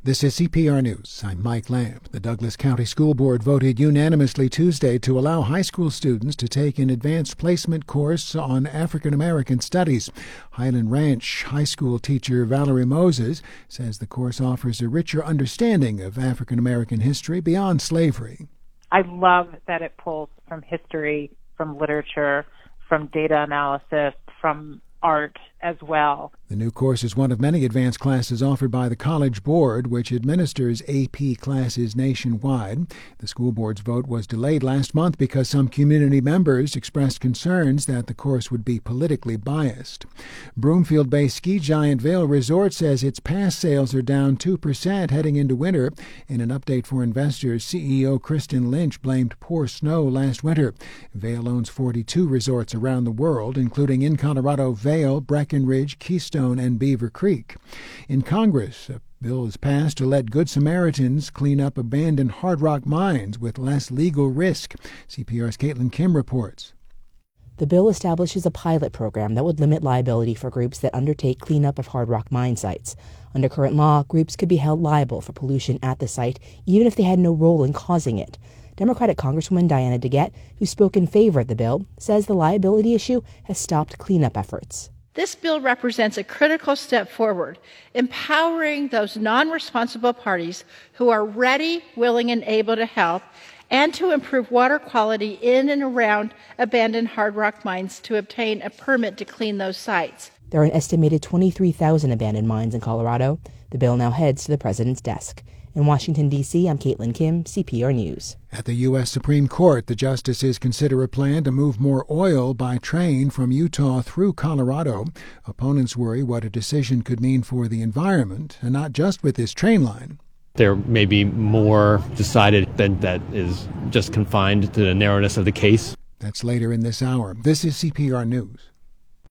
This is CPR News. I'm Mike Lamb. The Douglas County School Board voted unanimously Tuesday to allow high school students to take an advanced placement course on African American studies. Highland Ranch High School teacher Valerie Moses says the course offers a richer understanding of African American history beyond slavery. I love that it pulls from history, from literature, from data analysis, from art as well. The new course is one of many advanced classes offered by the College Board, which administers AP classes nationwide. The school board's vote was delayed last month because some community members expressed concerns that the course would be politically biased. Broomfield-based ski giant Vail Resort says its pass sales are down 2% heading into winter. In an update for investors, CEO Kristen Lynch blamed poor snow last winter. Vail owns 42 resorts around the world, including in Colorado, Vail, Breckenridge, Keystone, and Beaver Creek. In Congress, a bill is passed to let Good Samaritans clean up abandoned hard rock mines with less legal risk. CPR's Caitlin Kim reports. The bill establishes a pilot program that would limit liability for groups that undertake cleanup of hard rock mine sites. Under current law, groups could be held liable for pollution at the site, even if they had no role in causing it. Democratic Congresswoman Diana DeGette, who spoke in favor of the bill, says the liability issue has stopped cleanup efforts. This bill represents a critical step forward, empowering those non-responsible parties who are ready, willing, and able to help, and to improve water quality in and around abandoned hard rock mines to obtain a permit to clean those sites. There are an estimated 23,000 abandoned mines in Colorado. The bill now heads to the president's desk. In Washington, D.C., I'm Caitlin Kim, CPR News. At the U.S. Supreme Court, the justices consider a plan to move more oil by train from Utah through Colorado. Opponents worry what a decision could mean for the environment, and not just with this train line. There may be more decided that is just confined to the narrowness of the case. That's later in this hour. This is CPR News.